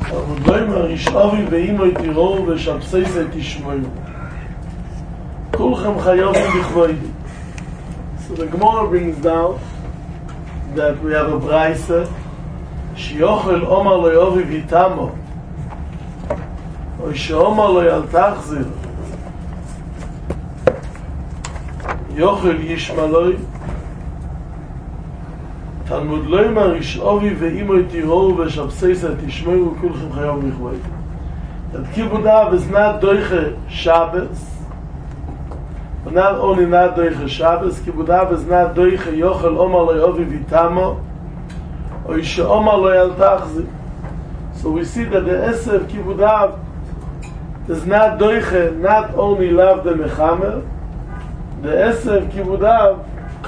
אבל לא אמר איש אבי ואימו תראו ושבסייסה תשמעו. כולכם חייבים בכבודי. So the Gemara brings down that we have a brayse שיוכל אומר לו יובי ויתמו או שאומר לו אל תחזיר יוכל ישמלוי תלמוד לא אמר איש אבי ואימו תראו ושבסייסה תשמעו וכולכם חייבים בכבודי. That kibudav is not doiche Shabbos. Not only not doiche Shabbos, kibudav is not doiche yochel omar lo yovi vitamo, or ishe omar lo yal tachzi. So we see that the esev kibudav is not doiche, not only lav the mechamer, the esev kibudav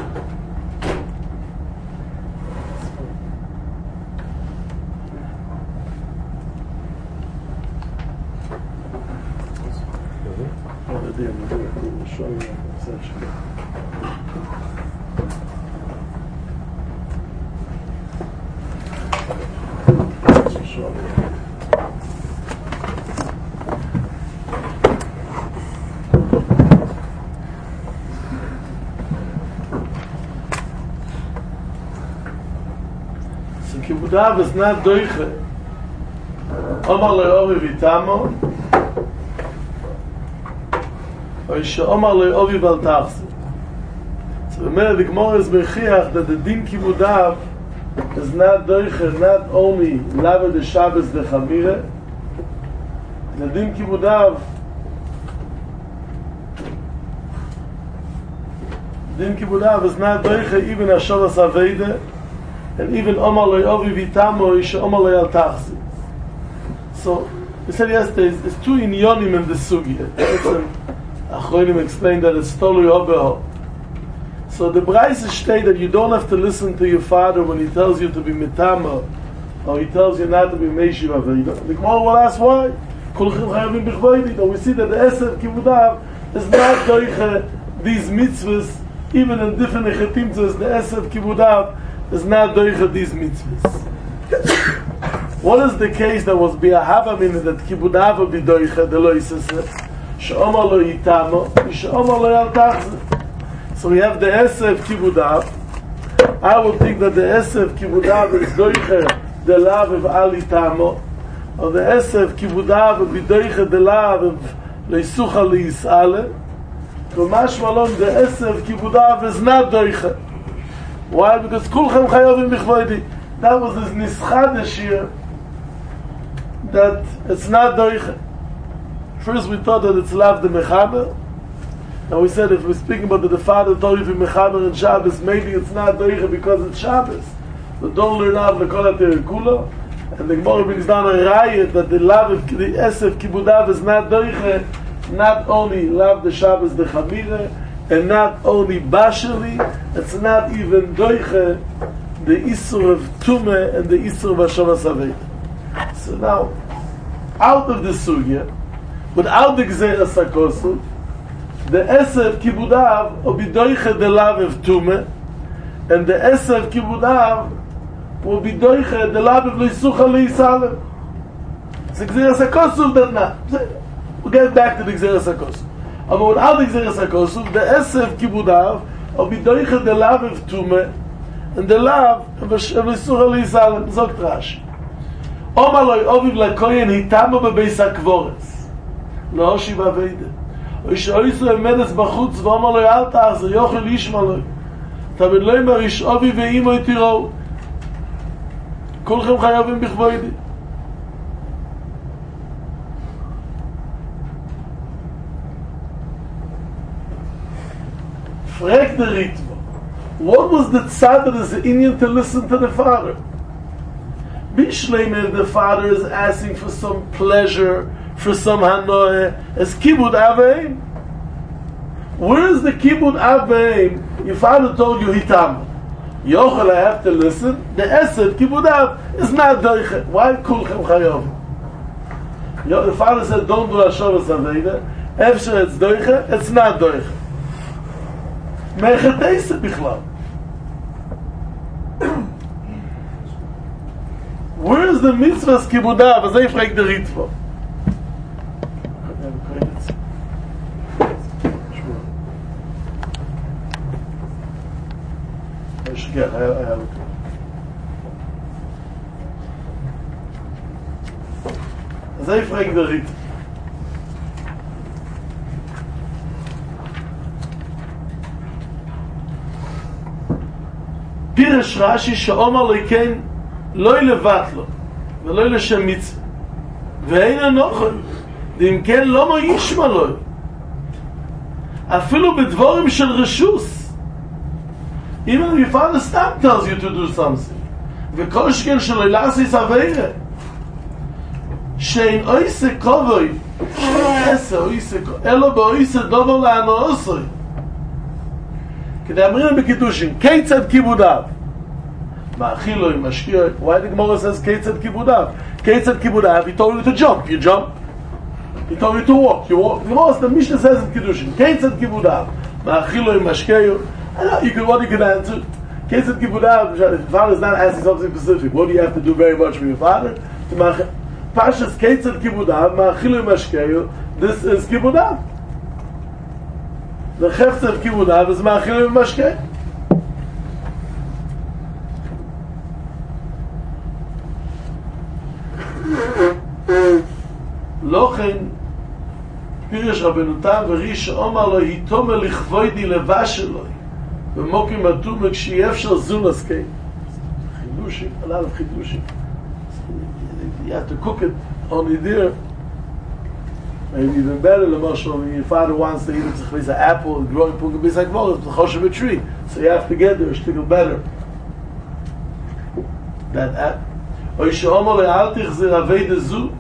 So kibudav is not doiche. Omar le'ovi vitamo or she'omar le'ovi val tachzi. So the Gemara is mechiach that the din kibudav is not doiche, not only lava the Shabbos the Chamire. The din kibudav is not doiche even a Shabbos Aveda, and even omar le'ovi vitamo or she'omar le'al tachzi. So we said yesterday, there's two inyonim in the sugya. Achronim explained that it's totally obeho. So the Brayse state that you don't have to listen to your father when he tells you to be mitama, or he tells you not to be meishiv aveda. The Gemara will ask why. Kulchim chayavim b'chvoidi. But we see that the esev kibudav is not doiche these mitzvahs, even in different echetimtzahs. The esev kibudav is not doiche these mitzvahs. What is the case that was bi'ahava meaning that kibudav would be doiche the lo yisaseh she'omar lo yitamo she'omar lo yal tachzeh. So we have the esev kibudav. I would think that the esev kibudav is doiche the lav of al yitamo, or the esev kibudav would be doiche the lav of leisucha leisale. So mashma lon the esev kibudav is not doiche. Why? Because kulchem chayavim b'chvoidi. That was his nischadish here, that it's not doiche. First we thought that it's lav the mechaber, and we said if we're speaking about the father told you to mechaber and Shabbos, maybe it's not doiche because it's Shabbos. But don't learn out the kol kula. And the Gemara brings down a riot that the lav of the esev kibudav is not doiche, not only lav the Shabbos the Chamire, and not only bashali, it's not even doiche the Isur of Tumeh and the Isur of Hashavas Aved. So now, out of the Sugya, without the Gzeras HaKosuf, the Esev Kibudav will be doiche the lav of Tumeh, and the Esev Kibudav will be doiche the lav of Leisucha Leisalem. It's the Gzeras HaKosuf that not. We'll get back to the Gzeras HaKosuf. But without the Gzeras HaKosuf, the Esev Kibudav will be doiche the lav of Tumeh, and the lav of Leisucha Leisalem. Zogt Rashi. Omar loy oviv lakoyen hitamo bebeis hakvores lo oshiv aveda o ishoisu emedes bachutz v'omar loy al ta'achzir yochel yishma loy tamed loy mar ish oviv ve'imo yitirou kulchem chayavim b'chvoidi. Frag the Ritva, what was the tzad that is the Indian to listen to the father? Bishleimer, the father is asking for some pleasure, for some hanoah, as kibud aveim. Where is the kibud aveim? Your father told you hitam. Yochel, I have to listen. The esev kibud av is not doiche. Why kulchem chayov? The father said, don't do Hashavas Aveda. Efsher it's doiche, it's not doiche. Mecheteise bichlal. Where is is the mitzvah's kibudav, as I frag the Ritva. I have it. As I frag the Ritva. פירש רש"י שאומר לי כן לא ילבט לו ולא לשם מצווה ואין הנוכל ואם כן לא מה ישמע לו אפילו בדבורים של רשוס even if father stamp tells you to do something וכל שכן שלא לעשיס עבירה שאין אויסה כובוי אלא באויסה דובר להנאוסוי כדי אמרינו בקידושין, כיצד כיבודיו מאכיל לו עם משקיע why the Gemara says כיצד כיבודיו כיצד כיבודיו he told you to jump, you jump he told you to walk, you walk the most the Mishnah says in קידושין כיצד כיבודיו מאכיל לו עם משקיע what you can answer כיצד כיבודיו if your father is not asking something specific what do you have to do very much for your father פשס כיצד כיבודיו מאכיל לו עם משקיע this is כיבודיו the חפצה כיבודיו אז מאכיל לו עם משקיע לא כן פירש רבנו תם וריש אומר לו היתומר לכבודי לבש אלוהי ומוקים אטומה כשיהיה אפשר זולס כן חידושי, עליו חידושי you have to cook it on the deer maybe even better למשל when your father wants to eat it צריך להיס apple growing pungah be like well it's the chosh of a tree so you have to get there it's still better that apple או שאומר לו אל תחזיר אביידה זו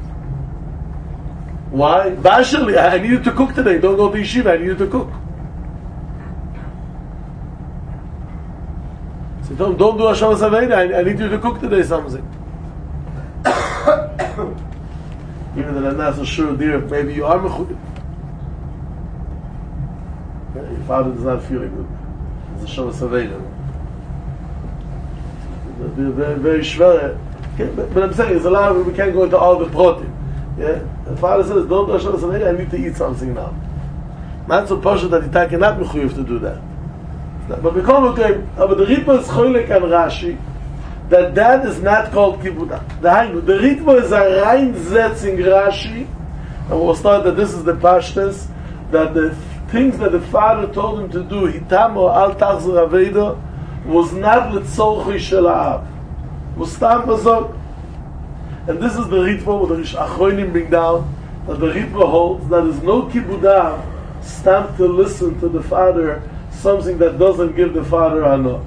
why? Basically, I needed to cook today. Don't go to yeshiva. I needed to cook. So don't do Hashem Saveda. I need you to cook today something. Even though I'm not so sure, dear, maybe you are mechuyah. Your father does not feel good. It's Hashem Saveda. Very schwer. But I'm saying, there's a lot of we can't go into all the protein. Yeah? The father says, don't do Hashem Saveda, I need to eat something now. Not so posh that he cannot mechuyev to do that. But we call it, but the Ritva is choylek and Rashi, that is not called kibudah. The Ritva is a rein zetzing Rashi, and we'll start that this is the pashtas, that the things that the father told him to do, hitamo al tachzer aveda, was not letzorchi shel ha'av. Was stam bazog. And this is the Ritva, what the Rish Achronim bring down, that the Ritva holds, that there is no kibudah stam to listen to the father, something that doesn't give the father hana.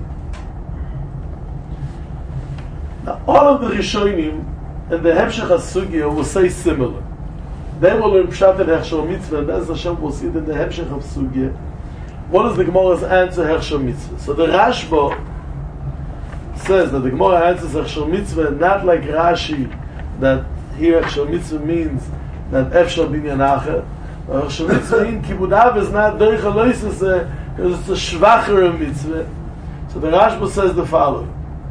Now, all of the Rishonim and the Hemshech HaSugya will say similar. They will learn Pshat and Hechsher Mitzvah, and as Hashem will see it in the Hemshech HaSugya. What is the Gemara's answer, Hechsher Mitzvah? So the Rashba says that the Gemara answers Hechsher Mitzvah not like Rashi, that here Hechsher Mitzvah means that Efshar Binyan Acher. Hechsher Mitzvah in Kibudav is not Derech HaLoisese, because it's a schwacher mitzvah. So the Rashba says the following.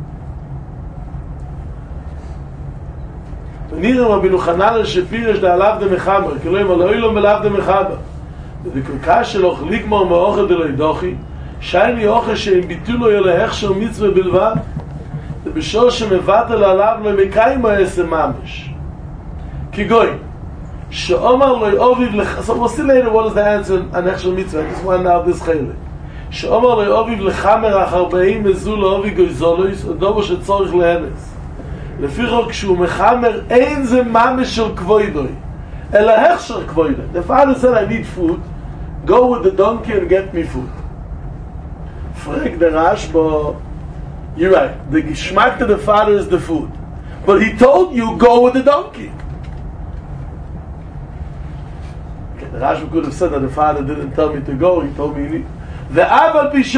V'nira Rabbeinu Chananel shepirish da'alav de'mechaber, k'loim al'oilom b'lav de'mechaber. V'dikukah sheloch ligmor me'ochel de'loi dochi, shayni oche she'im bitulo yelehechsher mitzvah bilvad, ובשור שמבטל עליו לא מקיים העשר ממש. כגוי, שאומר לו אוביב לך, so we'll see later what is the answer on Hechsher Mitzvah, I just want now this חלק. שאומר לו אוביב לחמר אך 40 מזו לאובי גויזולויס, הדובר שצורך להנס. לפי חוק כשהוא מחמר, אין זה ממש של כבוידוי, אלא הכשר כבוידוי. The father said, I need food, go with the donkey and get me food. פרק דרש בו, you're right. The geschmack to the father is the food. But he told you, go with the donkey. Okay, the Rashba could have said that the father didn't tell me to go, he told me you need. And here's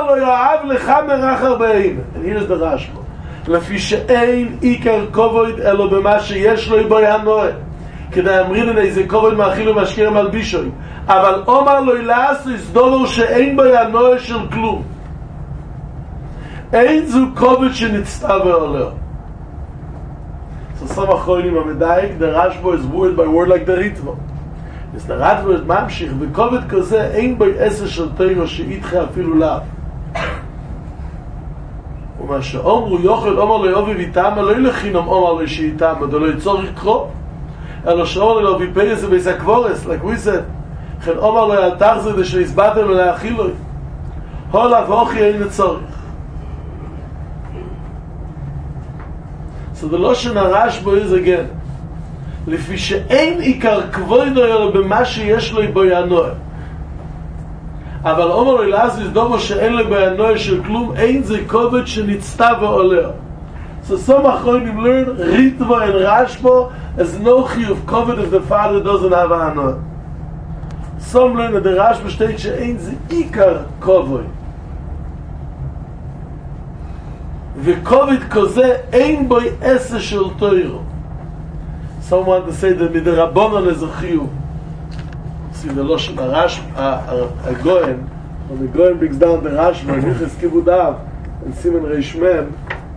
the Rashba. לפי שאין עיקר כובד אלא במה שיש לו בינוי. כדי אמרין לי זה כובד מאכיל ומשקיר מלבישוי. אבל אומר לו לעשות דבר שאין בינוי של כלום. אין זו כובד שנצטווה עליו. So So some achronim are medayik, the Rashba is word by word like the Ritva. It's the Rashba is mamshich, v'kovet kozeh, ein boi eser shel teiro she'itche afilu lav. ומה שאומרו יוכל אומר לו יובי ויתאמה לא ילכינום אומר לו שיתאמה דו לא יצורך קרוא אלא שאומר לו יובי פייס ובייס הקבורס like we said כן אומר לו אל תחזר דשו יסבטם ולהאכיל לו הולה ואוכי אין לצורך so the Lashon HaRashba is again לפי שאין עיקר כבודו אלא במה שיש לו בו ינוע אבל אומר לו אלעזר דומו שאין לו בעינוי של כלום אין זה כובד שנצטה ועולה so some achronim learn Ritva and Rashba as no chiyuv covered if the father doesn't have a hanoi some learn that the Rashba states שאין זה עיקר כובד וכובד כזה אין בו עשר של תוירו some want to say that מדרבנן is a chiyuv see the Lashon a Goyen when the Goyen brings down the Rashba Niches Kibudav and Simen Reish Mem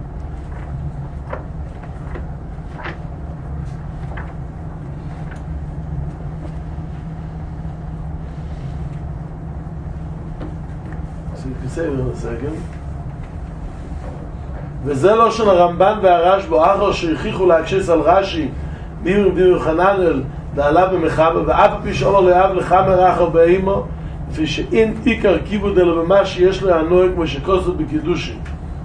so you can say it in a second וזה Lashon הרמב"ן והרשב"א אחר שהכריחו להקשס על רש"י דיבר חננאל דעלה במחבר ואף פי שאומר לאב לחמר אחר באימו לפי שאין עיקר כיבוד אלא במה שיש לו הנוהג כמו שכוסו בקידושין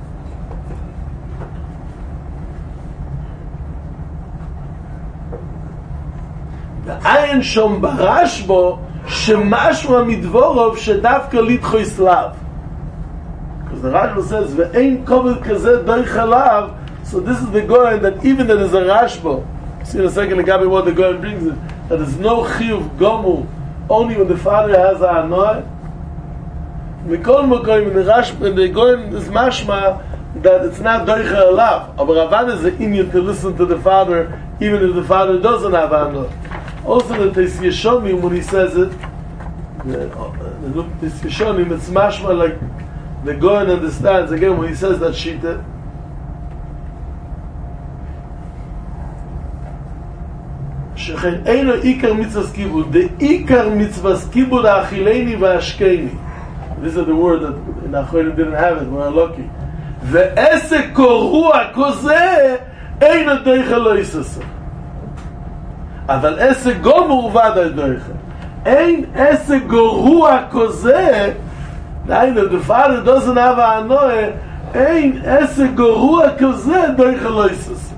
ועין שום ברשב"א שמשמע מדבורוב שדווקא לידחו יסלב because the Rashba says ואין כובד כזה דרך עליו so this is the Goyen that even that is a Rashba see in a second Gabi what the Goyen brings it that there's no chiyuv gomu only when the father has a hanoi mikol mokoim in the Rashba and the Goyen is mashma that it's not doicha alav but Ravan is an inyan to listen to the father even if the father doesn't have a hanoi also the Teis Yeshonim when he says it the Teis Yeshonim it's mashma like the Goyen understands again when he says that shita שכן אינו עיקר מצווה כיבוד the עיקר מצווה כיבוד האכילני והשקני these are the words that in Achronim didn't have it we're lucky ועסק קורוע כזה אינו דויכה לא יססה אבל עסק גומור ודאי דויכה אין עסק גרוע כזה דהיינו the father doesn't have a hanoi אין עסק גרוע כזה דויכה לא יססה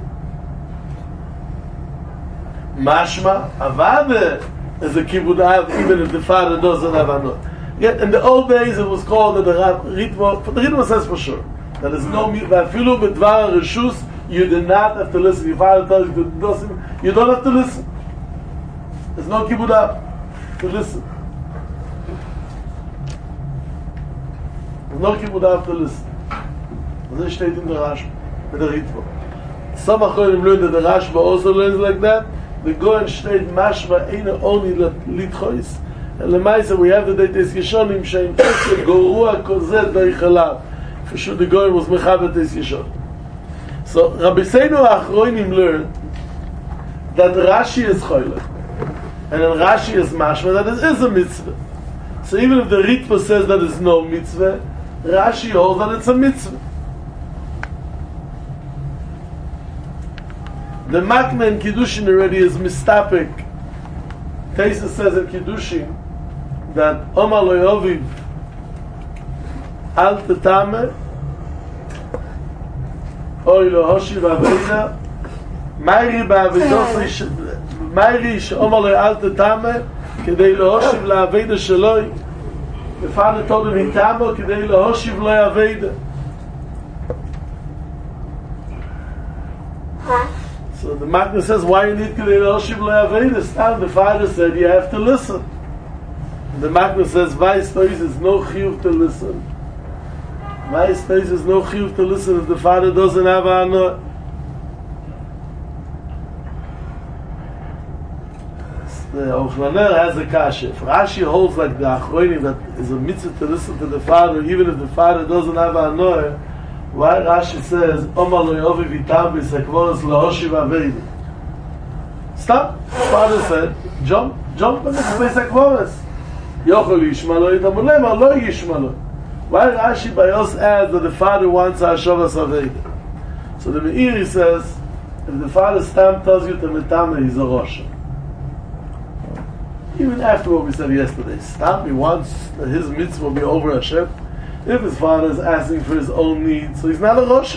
Mashma, Avada is a kibbud av even if the father doesn't have anot. Yet in the old days it was called that the Ritva, but the Ritva says for sure that there's no vafilu b'dvar reshus you do not have to listen. Your father tells you to listen, you don't have to listen. There's no kibbud av to listen. There's no kibbud av to listen. This steht in the Rashba, in the Ritva. Some achronim learn that the Rashba also learns like that. The Goyen steht mashma eina only litchois. And lemaisa we have the Teis Yeshonim shein tested gorua kozeh doichalav. For sure the Goyen was mechaber Teis Yeshonim. So Rabbeinu Achronim learned that Rashi is choilech, and then Rashi is mashma that it is a mitzvah. So even if the Ritva says that it's no mitzvah, Rashi holds that it's a mitzvah. The Makna in Kiddushin already is mistapik. Teisa says in Kiddushin that Omar lo yoviv al tetame oy lo hoshiv aveina mayri ba'avidosai mayri she'omar lo al tetame kedei lo hoshiv la'aveida sheloi the father told him hitamo kedei lo hoshiv lo aveida so the Magna says, why you need Kedei L'Hoshiv Le'Aveidus? Now the father said, you have to listen. The Magna says, Vais Tois is no chiyuv to listen. Vais Tois is no chiyuv to listen if the father doesn't have a hanoi. The Ochlaner has a kasha. If Rashi holds like the Achronim that is a mitzvah to listen to the father, even if the father doesn't have a hanoi, Why Rashi says, Omar lo yovi vitam b'sekvoros la'oshiv avedi. Stop. Father said, jump on the b'sekvoros. Yochol yishmalo yitamulema, lo yishmalo. Why Rashi Bayos adds that the father wants Hashavas avedi? So the Meiri says, if the father stamp tells you to metame, he's a Rosha. Even after what we said yesterday, stamp, he wants that his mitzvah will be over Hashem. If his father is asking for his own needs, so he's not a Rosha.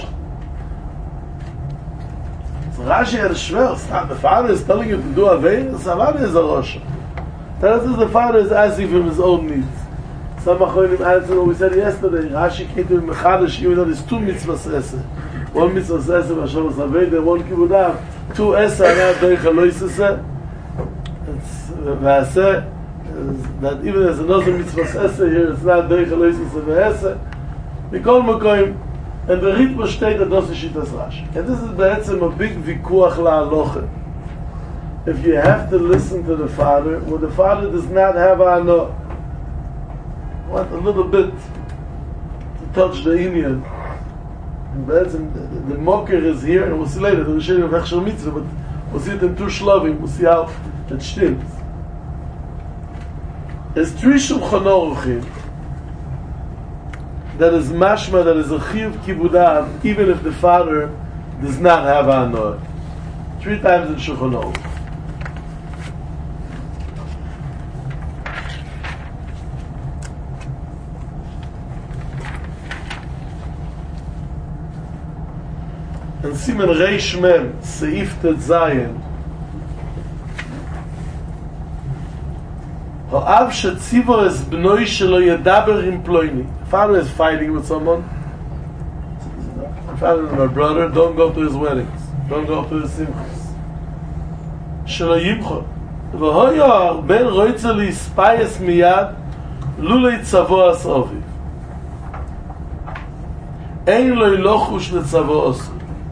So Rashi had a shver, the father is telling you to do Aved, the father is a Rosha. That is, the father is asking for his own needs. Some Achonim answered what we said yesterday. Rashi came to Mechadish, even though there's two mitzvahs eseh. One mitzvah eseh, Hashavas Aved, and one kibudav. Two eseh, and Deich Alois eseh. That even as another mitzvah eseh here, it's not Deich Alois eseh ve'eseh. Mikol Makoim, and the Ritma steht that das ist Shitas Rashi. And this is be'etzem a big vikuach la'aloche. If you have to listen to the father, well, the father does not have ano. Want a little bit to touch the Indian. The mocker is here, and we'll see later, the Rishonim of Hechshel Mitzvah, but we'll see it in two shlovim, we'll see how it stimmt. There's three Shulchan Aruchim that is mashma, that is a chiyuv kibudav, even if the father does not have anor. 3 times in Shulchan Aruch. And Siman Reish Mem, Seif Tet Zayin, Ha'av shetzivo es bnoi shelo yedaber im ploini. Father is fighting with someone. Father is my brother, don't go to his weddings. Don't go to his simchas. Shelo yimcho. V'hoyo ben roitze li spayes miyad lulei tzavo as oviv. Ein lo ilochush le tzavo osu.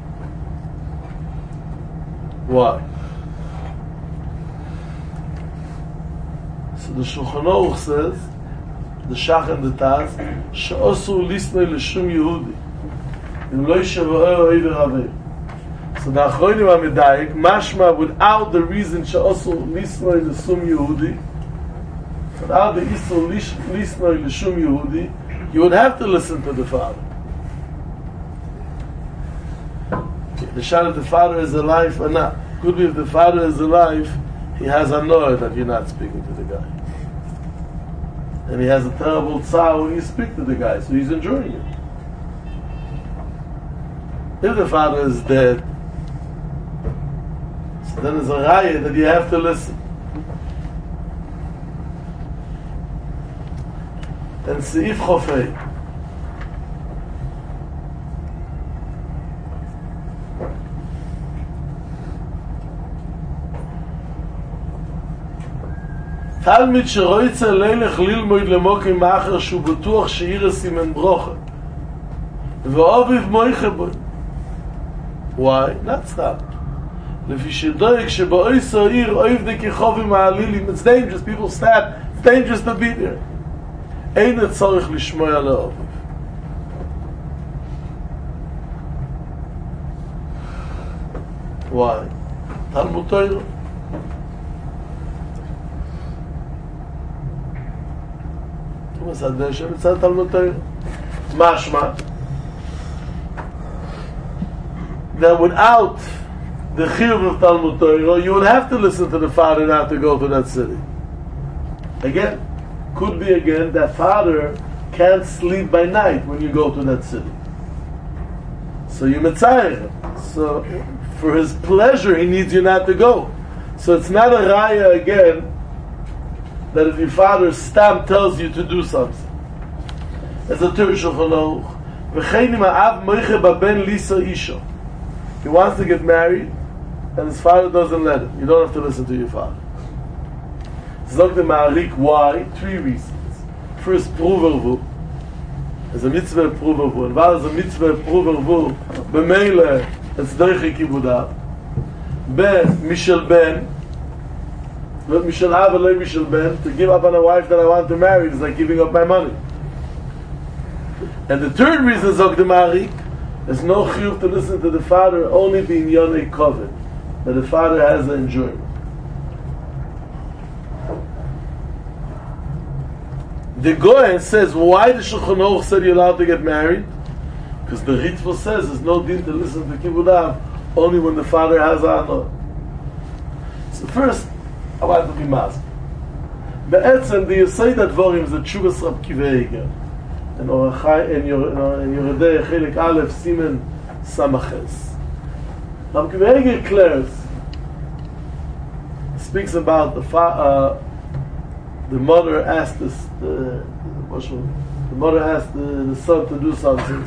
Why? So the Shulchan Aruch says, the Shach and the Taz, she'osu lisnoi l'shum Yehudi, im lo yishava'o eiver havei. So the Achronim HaMedayik, mashma, without the reason she'osu lisnoi l'shum Yehudi, without the isur lisnoi l'shum Yehudi, you would have to listen to the father. The shot if the father is alive or not. Could be if the father is alive, he has a know that you're not speaking to the guy. And he has a terrible tzar when you speak to the guy, so he's enjoying it. If the father is dead, so then there's a raya that you have to listen. And Seif Chofei. תלמיד שרויצה לילך ללמוד למוקים מאחר שהוא בטוח שאיר סימן ברוכה ואוביב מויכה בו. Why? Not stop. לפי שדויק שבאויסו עיר אויב דכיחובים העלילים. It's dangerous, people stab. It's dangerous to be there. אין הצורך לשמוע לאוביב. Why? תלמוד תוירו. Mashma that without the chiyuv of Talmud Torah, you would have to listen to the father not to go to that city. Again, could be again that father can't sleep by night when you go to that city. So you mitzayir him. So for his pleasure, he needs you not to go. So it's not a raya again that if your father's stamp tells you to do something. As a Torah Shulchan Aruch, v'chein ha'av moiche baben lisa isha. He wants to get married, and his father doesn't let him. You don't have to listen to your father. Zog the Ma'arik, why? 3 reasons. First, pruvervu. There's a mitzvah pruvervu. And while there's a mitzvah pruvervu, b'meile, it's doiche kibudav. Mishel ben, to give up on a wife that I want to marry is like giving up my money. And the third reason, Zog the Ma'arik, There's no chiyuv to listen to the father, only being yonei kovet, that the father has an enjoyment. The Goyen says, why the Shulchan Aruch said you're allowed to get married? Because the Ritva says there's no din to listen to Kibbud Av only when the father has honor. So first, I want to be masked. Be'etzem, the Yesod HaDvorim is the Tshuvas Rab Kiva Eiger. And Yoredei Chelik Aleph Simen Samaches. Rab Kiva Eiger declares, speaks about the mother asked the mother asked the son to do something.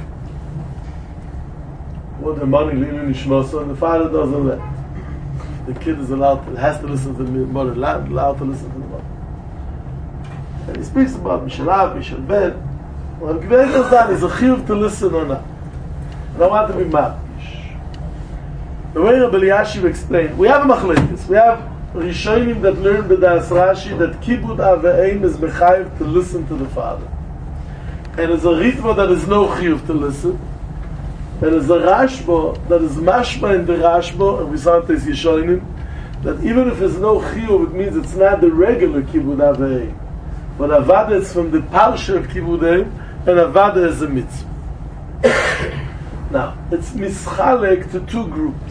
What the money Linu Nishmosa, and the father doesn't let. The kid is has to listen to the mother, allowed to listen to the mother. And he speaks about Mishalav, Mishalbet. When Gvei goes down, is a chiyuv to listen or not. And I want to be ma'apish. The way Rabbi Elyashiv explained, we have a machlekes. We have Rishonim that learn b'das Rashi that Kibbud Av ve'ein is mechayiv to listen to the father. And there's a ritva that is no chiyuv to listen. And there's a Rashba that is mashma in the Rashba, and we saw this Yishonim, that even if there's no chiyuv, it means it's not the regular Kibbud Av ve'ein. But Avada is from the Parsha of Kibbud Av, and Avada is a mitzvah. Now, it's mischalek to two groups.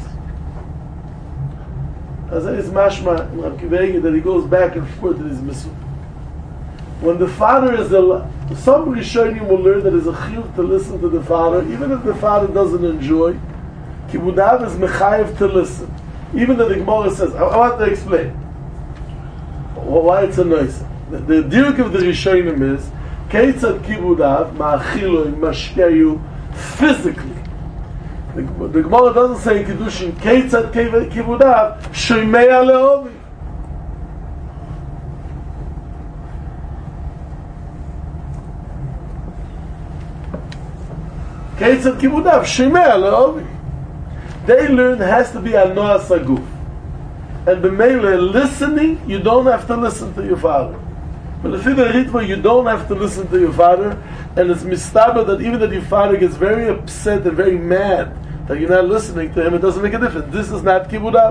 As it is mashma in Rab Kiva Eiger that he goes back and forth in his mitzvah. When the father is some Rishonim will learn that there's a chiyuv to listen to the father, even if the father doesn't enjoy. Kibbud Av is mechayiv to listen. Even though the Gemara says, I want to explain why it's a noise. The dirk of the Rishonim is Keitzad Kibbud Av ma'achiloi mashkeyu physically. The Gemara doesn't say in Kiddushin Keitzad Kibbud Av shoymei le'ovi. Keitzad Kibbud Av shoymei le'ovi. They learn has to be a noah saguf. And b'meile listening, you don't have to listen to your father. But if in a ritva, you don't have to listen to your father, and it's mistaber that even that your father gets very upset and very mad that you're not listening to him, it doesn't make a difference. This is not Kibbud Av.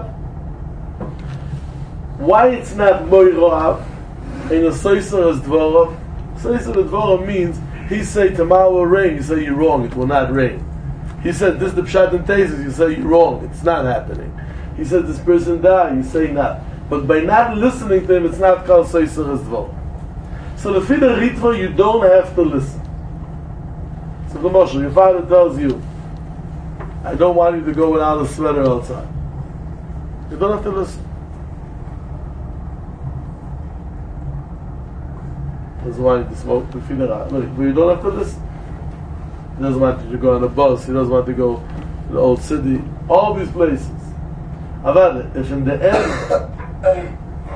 Why it's not Moiro Av? In a Soiser as Dvorov. Soiser as Dvorov means, he say tomorrow will rain, you say you're wrong, it will not rain. He said this the Pshat and Tesis, you say you're wrong, it's not happening. He said this person died, you say not. But by not listening to him, it's not called Soiser as Dvorov. So the Fida Ritva, you don't have to listen. So the Moshe, your father tells you, I don't want you to go without a sweater outside. You don't have to listen. He doesn't want you to smoke the Fida Ritva. But you don't have to listen. He doesn't want you to go on a bus. He doesn't want to go to the old city. All these places. Avada, if in the end...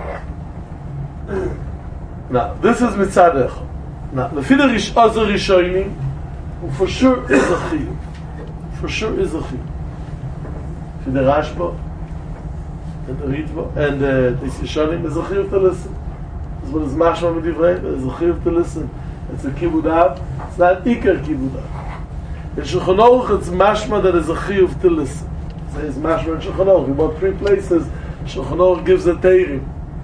Now, this is Mitzad Echad. Now, the Fida Other Rishonim, for sure is a chiyuv. For sure is a chiyuv. Fida Rashba, and the Ritva, and the Rishonim is a chiyuv to listen. That's what is mashma with Divrei, is a chiyuv to listen. It's a Kibbud Av, it's not Iker Kibbud Av. In Shulchan Aruch, it's mashma that is a chiyuv to listen. It says mashma in Shulchan Aruch. About 3 places, Shulchan Aruch gives a teirim.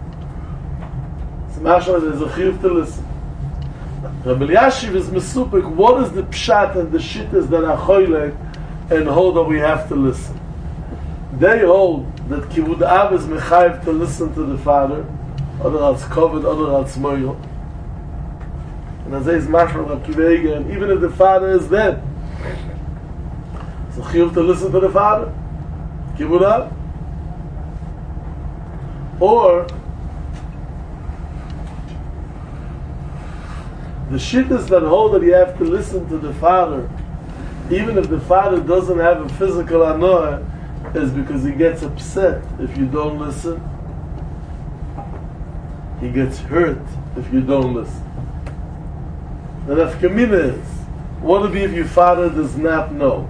Mashma, there's a chiyuv to listen. Rabbi Elyashiv is mesupik. What is the pshat and the shittas that are choylek and hold that we have to listen? They hold that Kibbud Av is mechayiv to listen to the father, other als kovet, other als moyo. And as is mashma Rab Kiva Eiger, and even if the father is dead, it's a chiyuv to listen to the father. Kibbud Av. Or the shittas that hold that you have to listen to the father, even if the father doesn't have a physical anoah, is because he gets upset if you don't listen. He gets hurt if you don't listen. The nafkamina is, what would be if your father does not know?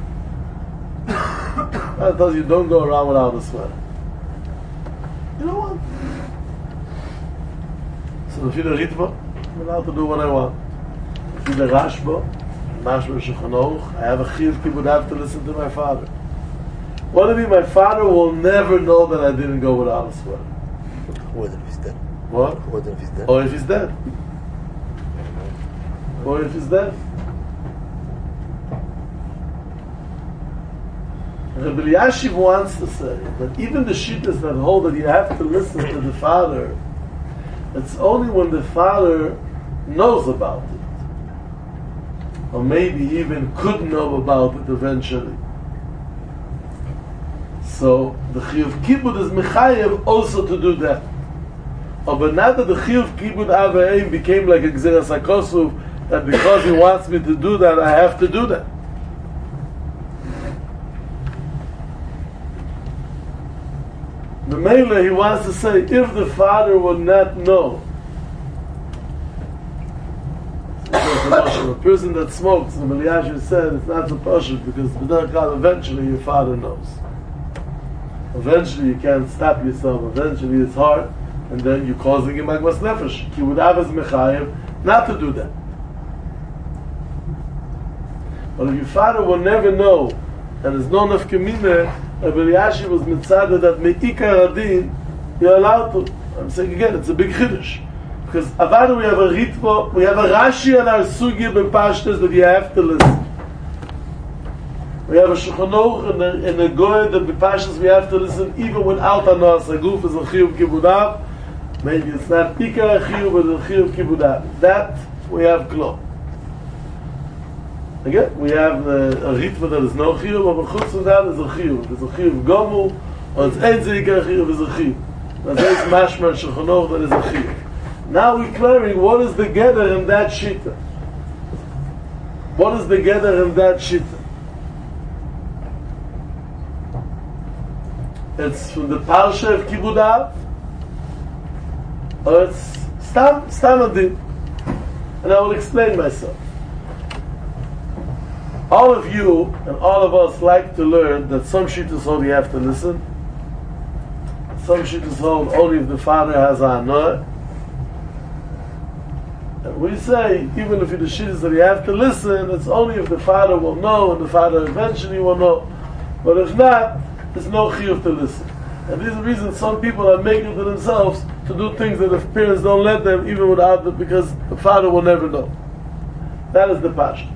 I tell you, don't go around without a sweater. You know what? So the Fida Ritva, I'm allowed to do what I want. Fida Rashba, Mashma Shulchan Aruch, I have a chiyuv kibud av to listen to my father. What if my father will never know that I didn't go without a sweater? What if he's dead? What? What if he's dead? Or if he's dead. Or if he's dead. Rabbi Elyashiv wants to say that even the shittas that hold that you have to listen to the father, it's only when the father knows about it. Or maybe even could know about it eventually. So the chiyuv kibud is mechayev also to do that. But now that the chiyuv kibud avayim became like a gzeras hakosuv, that because he wants me to do that, I have to do that. The Mele, he wants to say, if the father would not know, a person that smokes, the Eliyahu said, it's not so pashut because eventually your father knows. Eventually you can't stop yourself. Eventually it's hard, and then you're causing him magmas nefesh. He would have as mechayev not to do that. But if your father will never know, and there's no nafkamina, Rabbi Elyashiv was mitzadeh that me'ikar adin you're allowed to. I'm saying again, it's a big chiddush. Because Avada we have a ritmo, we have a Rashi on our sugya b'pashtas that you have to listen. We have a Shulchan Aruch and a Goy that b'pashtas we have to listen even without a nos. A goof is a chiyuv kibudav. Maybe it's not ikar chiyuv, but it's a chiyuv kibudav. That we have klo. Again, we have a ritmo that is no chiyuv, but chutz from that is a chiyuv. There's a chiyuv gomu, or it's ein ze ikar chiyuv, is a chiyuv. That's mashma Shulchan Aruch that is a chiyuv. Now we're clearing what is the gather in that shita. What is the gather in that shita? It's from the Parsha of Kibudav, or it's Stam Adin. And I will explain myself. All of you and all of us like to learn that some shittas hold you have to listen. Some shittas hold only if the father has a hanoi. We say, even if it is shittas that you have to listen, it's only if the father will know and the father eventually will know. But if not, there's no chiyuv to listen. And these are the reasons some people are making to themselves to do things that if parents don't let them, even without them, because the father will never know. That is the pashtas.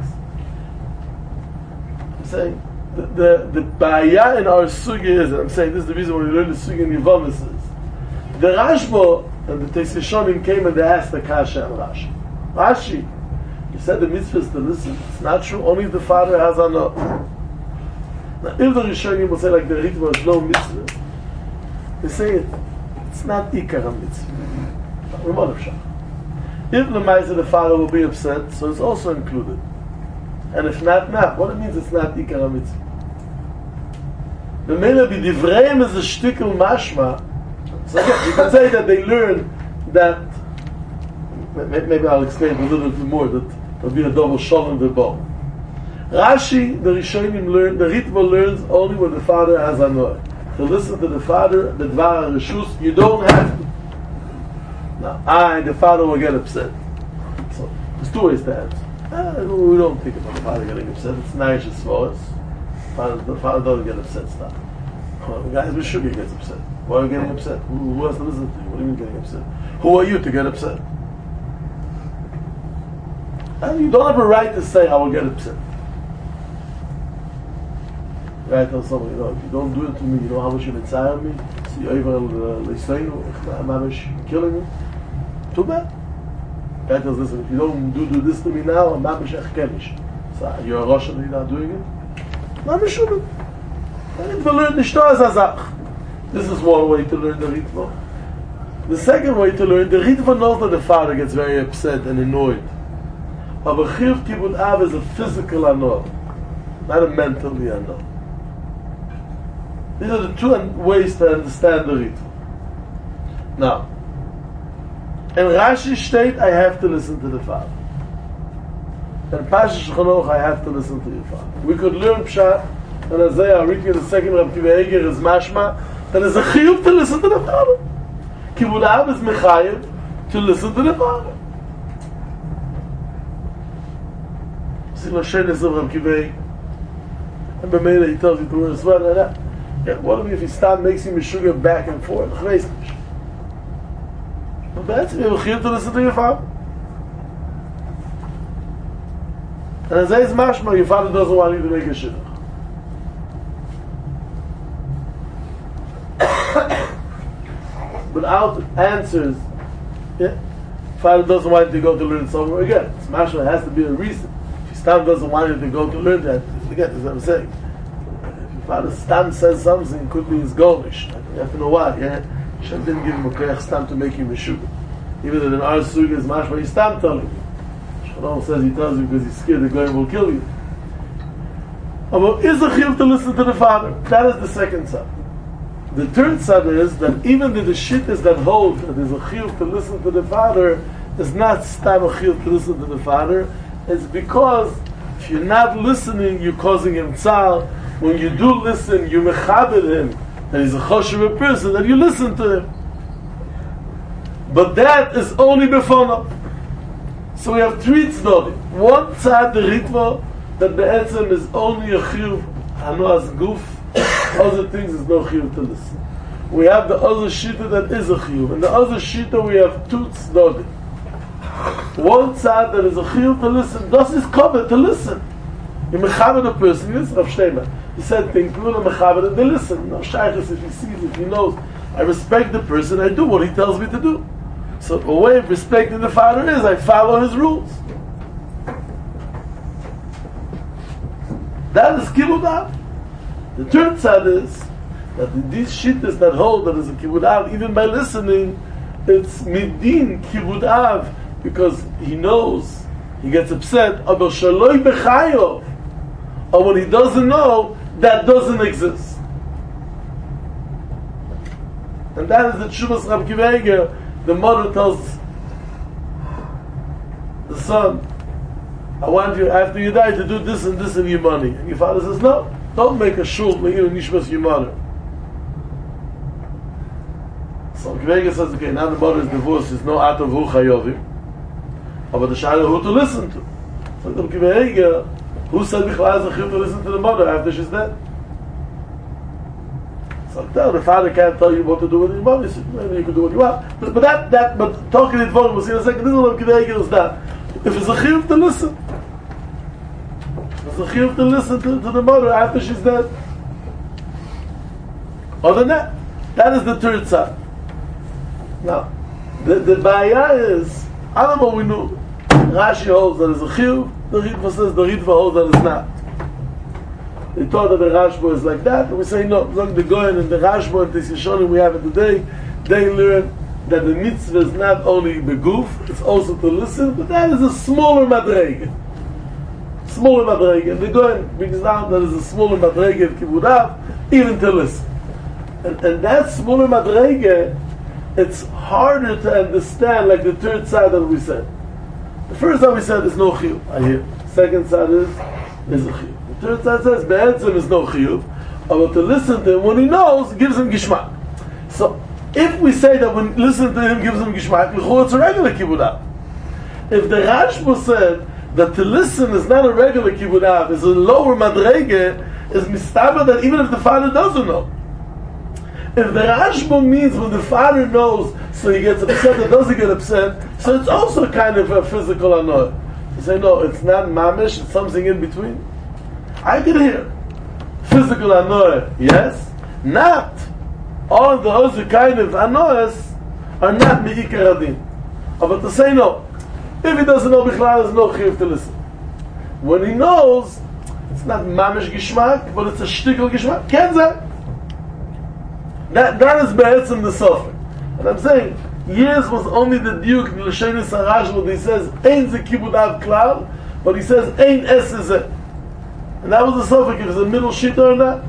I'm saying, the ba'aya in our sugya is, I'm saying this is the reason why we learn the sugya in Yivamis is, the Rashba and the Teisishonim came and they asked the Kasha and Rashi. Rashi, you said the mitzvah is to listen. It's not true. Only the father has a no. Now, if the Rishonim will say like the Ritva is no mitzvah, they say it's not ikar mitzvah. If the Maisa the father will be upset, so it's also included. And if not, not. What it means it's not ikar mitzvah. The Mele b'divreim is a shtickle mashma. So again, you can say that they learn that. Maybe I'll explain a little bit more. That there'll be a double shalom v'bo. Rashi, the Rishonim learn. The Ritva learns only when the father has a noah. To listen to the father, the dvar reshus, you don't have to. Now, the father will get upset. So there's two ways to answer. We don't think about the father getting upset. It's nice for us. The father doesn't get upset. Stop. The guys with sugar gets upset. Why are you getting upset? Who has to listen to you? What do you mean getting upset? Who are you to get upset? And you don't have a right to say, I will get upset. Right? Tell somebody, if you don't do it to me, you know how much you mitzayah me? So you're even killing me? Too bad. Right? Listen, if you don't do this to me now, I'm mamish echkenish. So you're a Rosh and you're not doing it? Mamish shubit. This is one way to learn the Ritva. The second way to learn, the Ritva knows that the father gets very upset and annoyed. But a chiyuv kibud av is a physical annoy, not a mentally annoy. These are the two ways to understand the Ritva. Now, in Rashi state, I have to listen to the father. In Pasha Shulchan Aruch, I have to listen to your father. We could learn Pshat, and Isaiah, reading the second Rav Kiva Eger is mashma, that is a chiyuv to listen to the father. Kibud av is mechayev to listen to the father. See, Lashenis of Rav Kivei. And B'meila, he tells you the word as well. Yeah, what if he start mixing Meshuggah back and forth? But that's you have a chiyuv to listen to your father. And as is mashma, your father doesn't want you to make a shidduch. Without answers, yeah, father doesn't want you to go to learn somewhere again. It's mashma, it has to be a reason. If Stam doesn't want you to go to learn that, again, that's what I'm saying. If your father Stam says something, it could be his golish. You have to know why, yeah? Hashem didn't give him a koyach Stam to make him a shugah. Even though in our suga is mashma, he's Stam telling you. Shalom says he tells you because he's scared the goyim will kill you. But is a chiyuv to listen to the father? That is the second side. The third side is that even the shittas that hold that there's a chiyuv to listen to the father is not stam a chiyuv to listen to the father. It's because if you're not listening, you're causing him tzal. When you do listen, you mechabed him that he's a choshev person, that you listen to him. But that is only before. So we have three tznodim. One side the ritva that the etzem is only a chiyuv hanoas guf. Other things is no chiyuv to listen. We have the other shita that is a chiyuv. And the other shita we have two tznodim. One side that is a chiyuv to listen, das is covered to listen. You mechaber the person, yes, Rav Shteiman. He said, think people are mechaber and they listen. No shaykhs, if he sees, if he knows, I respect the person, I do what he tells me to do. So a way of respecting the father is I follow his rules. That is kibbud av. The third side is that these shittas that hold that is a kibbud av, even by listening, it's midin kibbud av, because he knows, he gets upset, aber shaloi b'chayo, or when he doesn't know, that doesn't exist. And that is the Tshuvas Rav Kivei. The mother tells the son, I want you, after you die, to do this and this in your money. And your father says, no, don't make a shul, make it a nishmas your mother. So Kivei says, okay, now the mother is divorced, there's no atav hu chayovim. But the shayla who to listen to. So the Kivei, who said Bichlai is a chiyuv to listen to the mother after she's dead? So the father can't tell you what to do with your money. Maybe you can do what you want. But talking in Dvorim, we'll see in a second. This is what Kivei is that. If it's a chiyuv to listen, it's a chiyuv to listen to the mother after she's dead. Other than that, that is the third side. Now, the baya is, I don't know what we know. Rashi holds that it's a chiyuv. The Ritva says the Ritva holds that it's not. They thought that the Rashba is like that, and we say no. Look, the Goyen and the Rashba and the Yishonim we have it today, they learn that the mitzvah is not only beguf, it's also to listen, but that is a smaller madrege. Smaller madrege. And the Goyen brings down that is a smaller madrege of kibbud av, even to listen. And that smaller madrege, it's harder to understand, like the third side that we said. The first side we said is no chiyuv. I hear. Second side is a chiyuv. The third side says be'etzem is no chiyuv, but to listen to him when he knows, it gives him gishmak. So if we say that when listening to him gives him gishmak, it's a regular kibbud av. If the Rashba said that to listen is not a regular kibbud av, is a lower madrege, is mistaber that even if the father doesn't know. If the Rashba means when the father knows, so he gets upset or doesn't get upset, so it's also kind of a physical annoy. You say, no, it's not mamish, it's something in between. I can hear physical annoy, yes, not all the other kind of annoyas are not mi'ikar adin. But to say no, if he doesn't know bichlal, there's no chiyuv to listen. When he knows, it's not mamish gishmak, but it's a shtickle gishmak. Kenza. That is be'etzem the suffering. And I'm saying, years was only the duke in L'Shenis Harash, where he says, Ein ze kibbud av klal, but he says, Ein es is it. And that was the suffix, if it's a middle shita or not.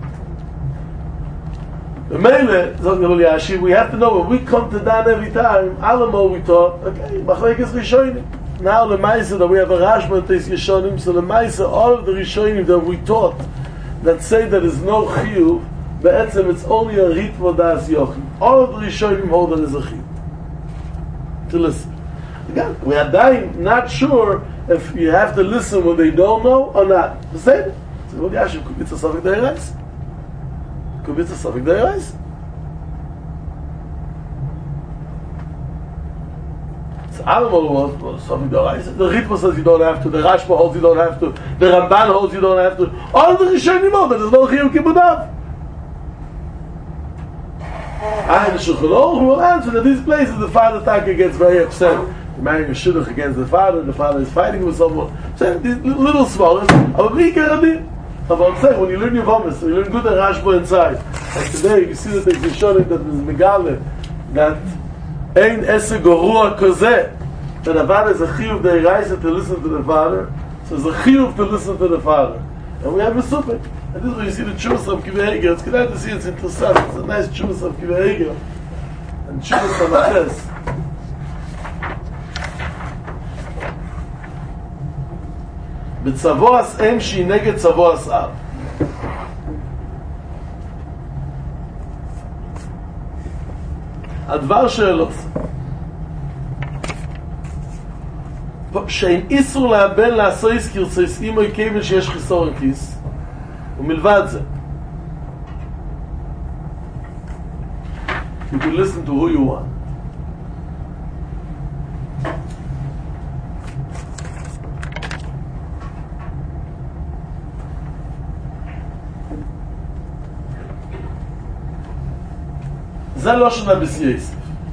The Mele, we have to know, when we come to Dan every time, Alamo we taught, okay, Machlekes Rishonim. Now the Maisa that we have a Rashba and Teis Yeshonim, so the Maisa, all of the Rishonim that we taught, that say that there's no chiyuv, be'etzem it's only a ritva das yochim. All of the Rishonim hold that as a chiyuv. To listen. Again, we are dying, not sure if you have to listen when they don't know or not. The same. So, well, yeah, could be a Safek Deirais. Could be a Safek Deirais. So, Alamo was Safek Deirais. The Ritva says you don't have to. The Rashba holds you don't have to. The Ramban holds you don't have to. All the Rishonim hold that there's no Chiyuv Kibudav. And the Shulchan Aruch will answer that these places the father Taka gets very upset. Marrying a shidduch against the father is fighting with someone. So these little smallest, but when you learn your vomis, you learn good and Rashba inside. And today you see that there's a shonim that is megale that ein esse gorua kozeh, that the father is a chiyuv deiraisa to listen to the father. So it's a chiyuv to listen to the father. And we have a super. And this is where you see the Chuvas of Kivei Egel. It's good to see it's interessant. It's a nice Chuvas of Kivei Egel. And Chuvas of Maches. בצבועס אם שהיא נגד צבועס אב. הדבר שאלות שאין איסור להבן לעשויס כרצויס אימו יקבל שיש חיסור כיס ומלבד זה you can listen to who you want. זה לא שונה בסייסף.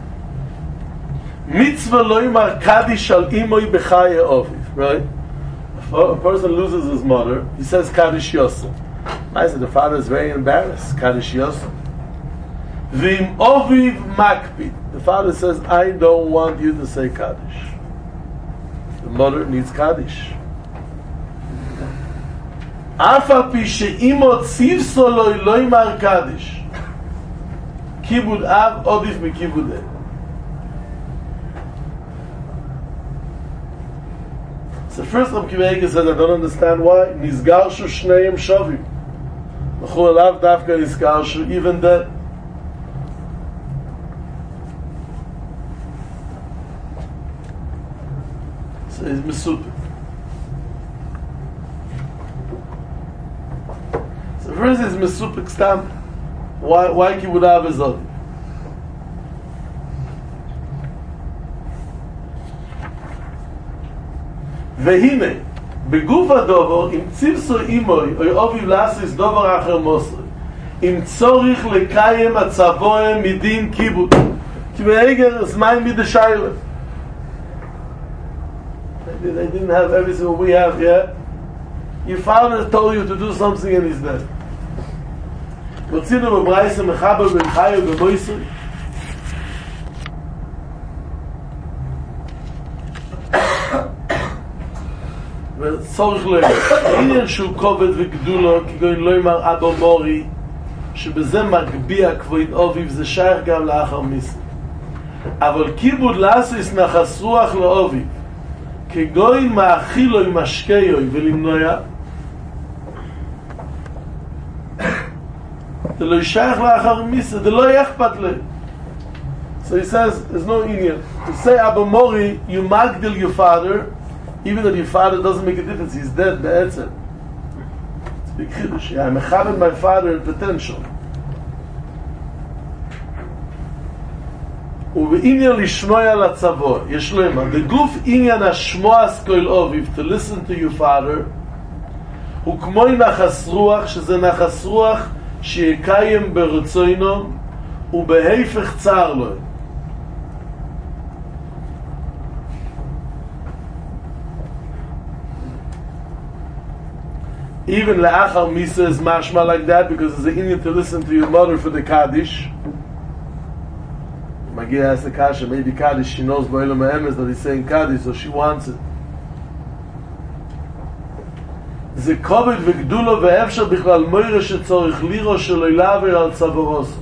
מצווה לא יאמר קדיש על אימוי בחיי אוביב, right? If a person loses his mother, he says Kaddish Yosef. I said the father is very embarrassed. Kaddish Yosef. V'im oviv makpid. The father says, I don't want you to say Kaddish. The mother needs Kaddish. אף על פי שאימו ציווסו לא יאמר קדיש. כיבוד אב עדיף מכיבוד אם. So first Rav Akiva Eiger says, I don't understand why. Nizgarshu shneim shavim. L'chu alav dafka nizgarshu, even that. So he's mesupik. So first he's mesupik stam. Why kibud av is odiv? והנה, בגוף הדובר, אם ציבסו אימוי, או אוביב לאסיס דובר אחר מוסרי, אם צורך לקיים הצבוהם מדין כיבוד. כי בהיגר, זמן מדשיילה. They didn't have everything we have yet. Your father told you to do something and he's dead. רצינו בברייסה מחבר בן חיו ובויסרי. וצורך לעניין שהוא כובד וגדולו כגון לא יאמר אבא מורי שבזה מגביע כבוד אוביב זה שייך גם לאחר מיסי אבל כיבוד לאסיס נחס רוח לאוביב כגון מאכילו עם משקיעו ולמנויה זה לא שייך לאחר מיסי זה לא יחפת לי. So he says there's no Indian to say Abba Mori you magdil your father even though your father doesn't make a difference, he's dead, be'etzem. It's a big chiddush. Yeah, I'm mechaven my father in potential. ובעניין לשמוע על הצבוע, יש למה, בגוף עניין השמוע סקויל אוביב, to listen to your father, הוא כמו נחס רוח, שזה נחס רוח שיקיים ברצוינו, ובהיפך צער לו. Even Le'achar Misa is mashma like that because it's an Indian to listen to your mother for the Kaddish. Magia asks the Kasha, maybe Kaddish, she knows Bo'elam Ha'emes that he's saying Kaddish, so she wants it. זה כובד וגדולו ואפשר בכלל מוירה שצורך לירו שלא ילעבר על צוורוסו.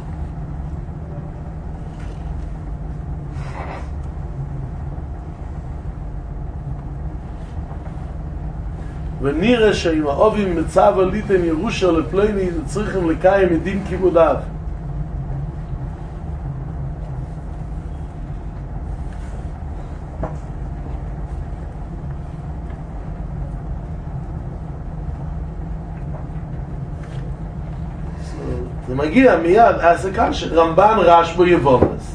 ונראה שאם האובים מצב עליתן ירושה לפלויני צריכים לקיים מדין כיבודיו זה מגיע מיד, זה כאן שרמב"ן רשב"א יבומס.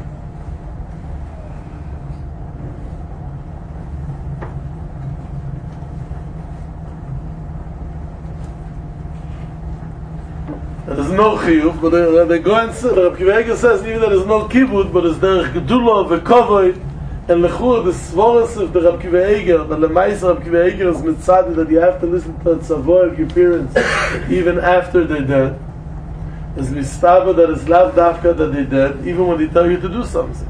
There's no chiyuv, but the Rabbi Akiva Eiger says even that there's no kibbut, but there's derech gedula v'kovod, and lechur the svoros of the Rabbi Akiva Eiger, but the Ma'aser Rabbi Akiva Eiger is mitzadi that you have to listen to the tzavor of your parents even after they're dead. It's mistaba that it's lav dafka that they're dead, even when they tell you to do something.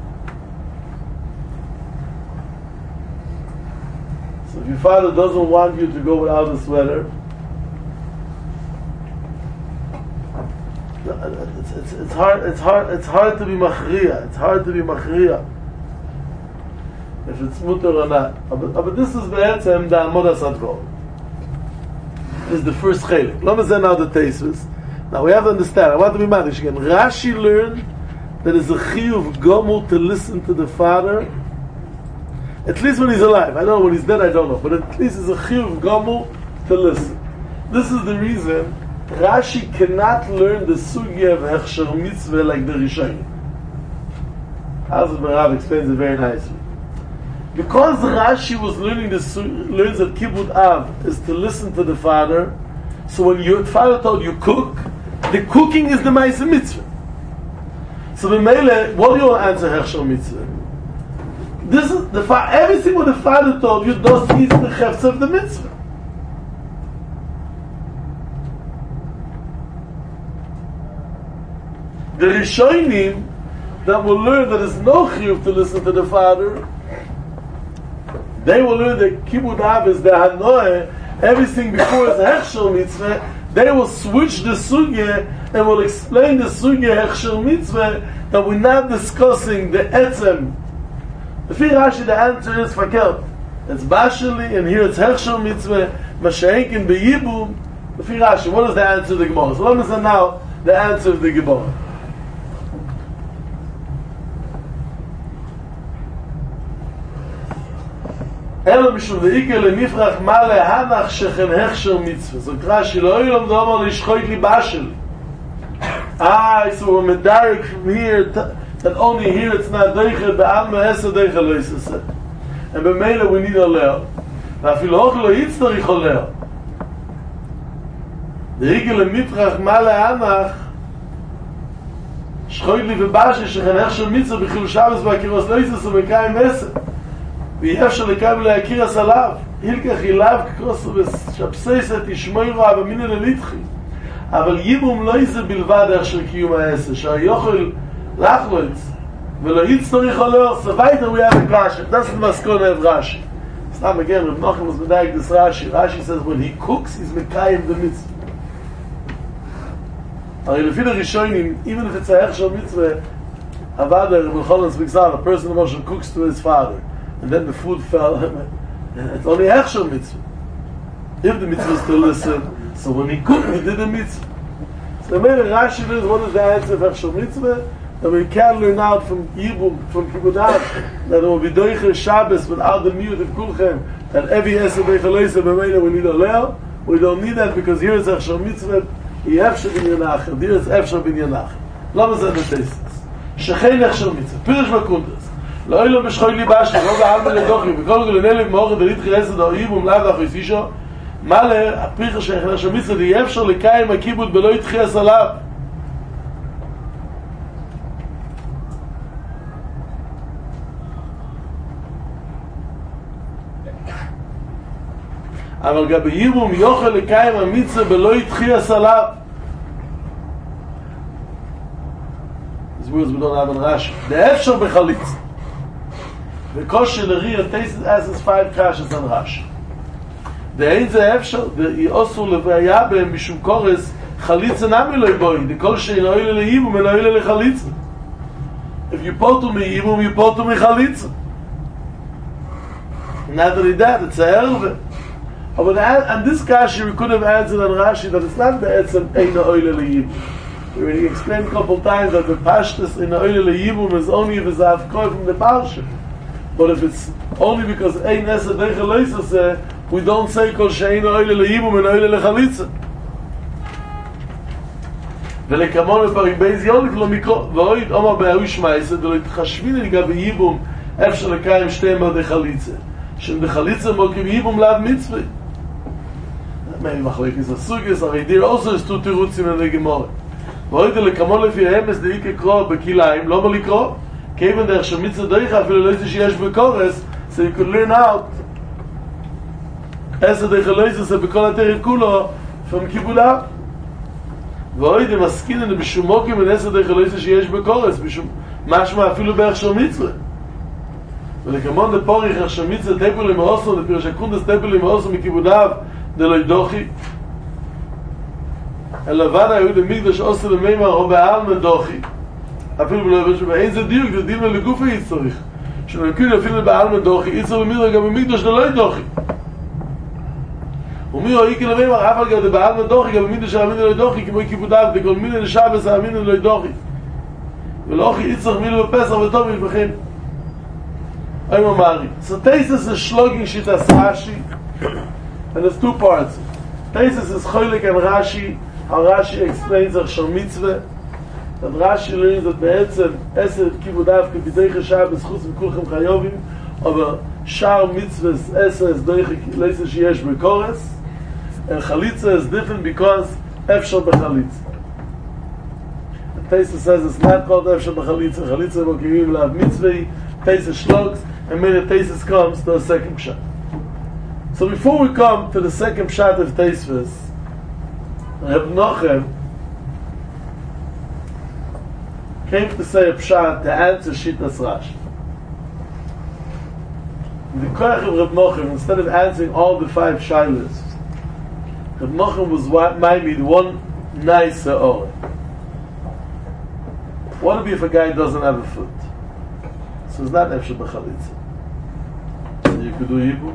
So if your father doesn't want you to go without a sweater, it's hard to be machriya. It's hard to be machriya if it's mutter or not. But this is be'etzem the Amodas Advor. This is the first chelik. Let me say now the tesis. Now we have to understand. I want to be madish again. Rashi learned that it's a chiyuv gomul to listen to the father, at least when he's alive. I know when he's dead, I don't know, but at least it's a chiyuv gomul to listen. This is the reason Rashi cannot learn the sugya of Hechsher Mitzvah like the Rishonim. Hazrat Barav explains it very nicely. Because Rashi was learns that Kibbut Av is to listen to the father, so when your father told you cook, the cooking is the Ma'aser Mitzvah. So the Mele, what do you answer Hechsher Mitzvah? This is everything what the father told you does is the Chefs of the Mitzvah. The Rishonim that will learn that there's no chiyuv to listen to the father, they will learn that Kibbut Av is the Hanoeh, everything before is Hechsher Mitzvah. They will switch the sugya and will explain the sugya Hechsher Mitzvah that we're not discussing the etzem. The Rashi, the answer is fakert. It's Bashali and here it's Hechsher Mitzvah, Masha'enkin B'yibum. The Rashi, what is the answer of the Gemara? So let me say now the answer of the Gemara. אלו משום דאיקר למפרח מה להנח שכן הכשר מצווה. זו קרא שלא אילום דאמר לשחוית לי בשל. So we're medarik from here that only here it's not deichel, be'alma esa deichel lo yisase. And b'meila we need a leo. ואפילו אוכל לא יצטריך a leo. דאיקר למפרח מה להנח שחוית לי ובשל שכן הכשר מצווה בחילול שבס והקירוס לא יסase ובקיים esa. ויאפשר לקבל להכיר הסלב הילקח אליו ככוסו ושפסייסת ישמוירו אבל מיני לליתחי אבל ייבום לא יזה בלבד איך של קיום העשר שהיוכל לחלוץ ולא יצטריך עולו סבייתר we have a Rashi that's the maskona of Rashi סתם again רב נוחם was medayik this Rashi says when he cooks he's מקיים the mitzvah הרי לפי הראשונים even if it's a הכשר מצווה עבד רב נחמן speaks out a person who cooks to his father and then the food fell. It's only Hechsher Mitzvah. If the mitzvah is to listen, so when he cooked, he did the mitzvah. So the main Rashi is what is the answer of Hechsher Mitzvah? That we can learn out from Yibum, from Kibbut Av, that it will be Doicher Shabbos without the mute of Kulchem, that every Esed Beichaloisa B'meina we need a Leo. We don't need that because here is Hechsher Mitzvah, Efsher bin Yanachim, here is Efsher bin Yanachim. Lama zeh the tesis. Shechein Hechsher Mitzvah. Pirish Makundas. לא אילו בשחוי לי באשך, לא בעלמה לדוחי, וכל גלו נלב מאוכל דלית חרסת או איבו מלאב דחוי סישו, מה לה, הפריחה שהכנה שמיצה די אפשר לקיים הקיבוד בלא יתחייס עליו. אבל גם איבו מיוכל לקיים המיצה בלא יתחייס עליו. These words we don't have in Rashi. The אפשר בחליץ. The kosher the real taste asks 5 kashas on Rashi. The ein ze efshar the osur levaya beim mishum kores chalitza nami lo yiboy. The kosher in oile leyibum and oile lechalitza. If you potu me yibum, you potu me chalitza. Not only that, it's a erve. And this kasha we could have answered on Rashi that it's not the etzem ein oile leyibum. We already explained a couple times that the pashtus in oile leyibum is only if it's a hafkoi from the parsha. But if it's only because ein esed deichel lo yisase, we don't say kol she'ein oile leyibum and oile lechalitza. ולכמון בפרק בייז יוליק לא מקרוא, ואויד אומר בהאוי שמייסה, ולא התחשבין לגבי ייבום, אפשר לקיים שתי מרדי חליצה. שבחליצה מוקים ייבום לאו מצווה. מי מחלקת הסוגס, הרי דיר also is two תירוצים על הגמורה. ואויד לכמון לפי האמס דאי כקרוא בכיליים, לא מה לקרוא, כיוון דרך שמצווה דרך אפילו לא איזה שיש בקורס, so you could learn out איזה דרך לא איזה בכל התרק כולו, from כיבודיו. ואויד הם מסכינן בשום מוקים בין איזה דרך לא איזה שיש בקורס, משמע אפילו בערך של מצווה. ולכמון לפוריך איך שמצווה טפלים מאוסו, לפירוש הקונדס טפלים מאוסו מכיבודיו, דלוי דוחי. אלא ודאי היו למקדש עושה למימר או בעלמא דוחי. אפילו בלא שבאין זה דיוק, זה דין לגוף אי צריך. שנקיר אפילו בעלמא דוחי, אי צריך למירה גם במקדש דלוי דוחי. ומי או איקי למימר, אף אגב בעלמא דוחי, גם במקדש האמין דלוי דוחי, כמו כיבודיו, דכל מיני לשבס האמין דלוי דוחי. ולא אי צריך מילה בפסח וטוב מלבכם. I'm Amari. So Tesis is slugging Shitas Rashi, and there's two parts. Tesis is Cholik and Rashi. How Rashi explains Achshar Mitzvah. That Rashi learns that Be'etzem Esed Kibudav Kibideicha Shabbos Chutz V'kulchem Chayovim, aber Shar Mitzvahs Esed is Deicha Leisa Sheyesh B'Kores, and Chalitza is different because Efshar B'Chalitza. Tesis says it's not called Efshar B'Chalitza. Chalitza Mokimim Lav Mitzvah. Tesis slugs, and when the Tesis comes to the second pshat. So before we come to the second pshat of Tesis, Reb Nochem came to say a pshat to answer Shitas Rashi. The koach of Reb Nochem, instead of answering all the 5 shaylas, Reb Nochem was maybe one nicer or. What would be if a guy doesn't have a foot? So it's not Efshar B'Chalitza. So you could do Yibum.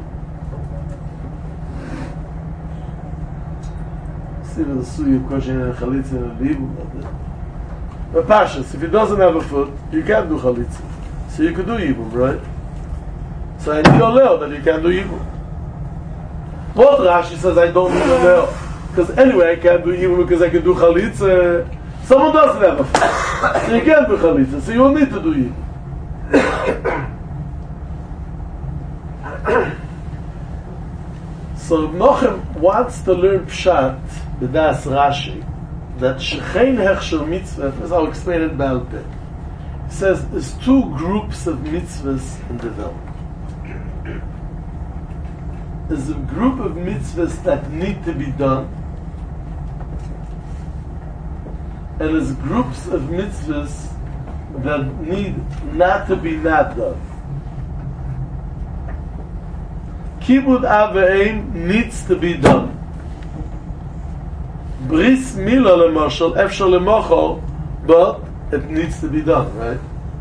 See the Suya question in Chalitza and Yibum. But Pashas, if he doesn't have a foot, you can't do Chalitza. So you could do Yibum, right? So I need Oleo that you can't do Yibum. What Rashi says I don't need Oleo? Because anyway I can't do Yibum because I can do Chalitza. Someone doesn't have a foot. So you can't do Chalitza. So you will need to do Yibum. So Nochem wants to learn Pshat, the Das Rashi, that Shechein Hechsher Mitzvah, as I'll explain it Balpeh. He says there's 2 groups of mitzvahs in the world. There's a group of mitzvahs that need to be done, and there's groups of mitzvahs that need not to be not done. Kibud Av Ve'em needs to be done. Bris Mila Lemashal, Efshar Lemochol, but it needs to be done, right?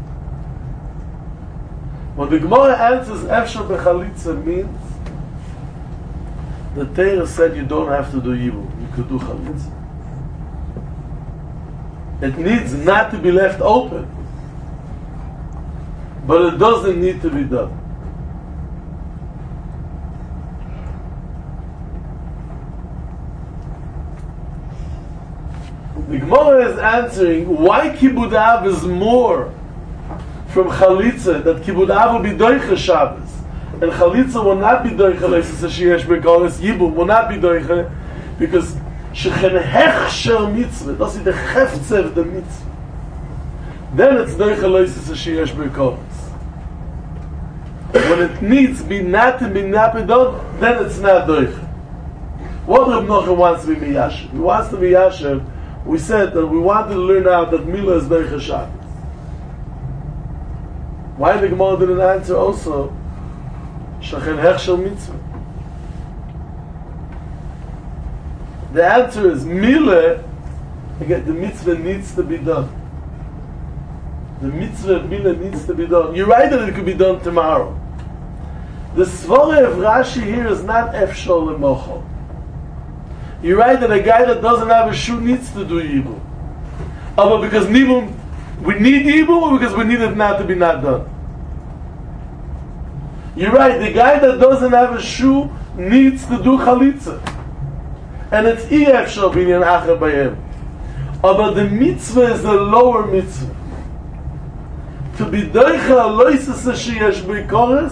When the Gemara answers Efshar B'Chalitza means the Torah said you don't have to do Yibum, you could do Chalitza. It needs not to be left open, but it doesn't need to be done. The Gemara is answering why Kibud Av is more from Chalitza, that Kibud Av will be Doicha Shabbos, and Chalitza will not be Doicha Leisa Sheyesh B'Koros, Yibum will not be Doicha, because Shechen Hechsher Mitzvah, das ist der Hefzer der Mitzvah. Then it's Doicha Leisa Sheyesh B'Koros. When it needs be not to be done, then it's not Doicha. What Reb Nochem wants to be Miyashev? He wants to be Yashev. We said that we wanted to learn out that Mila is Doicha Shabbos. Why the Gemara didn't answer also Shechen Hechsher Mitzvah? The answer is Mila, again, the mitzvah needs to be done. The mitzvah of Mila needs to be done. You're right that it could be done tomorrow. The Svara of Rashi here is not Efshar Lemochol. You're right that a guy that doesn't have a shoe needs to do Yibum. But because Nibum, we need Yibum, or because we need it not to be not done? You're right, the guy that doesn't have a shoe needs to do Chalitza. And it's Efshar Binyan Acher Bayem. Aber the mitzvah is a lower mitzvah. To be doicha aloises sheyesh b'koros,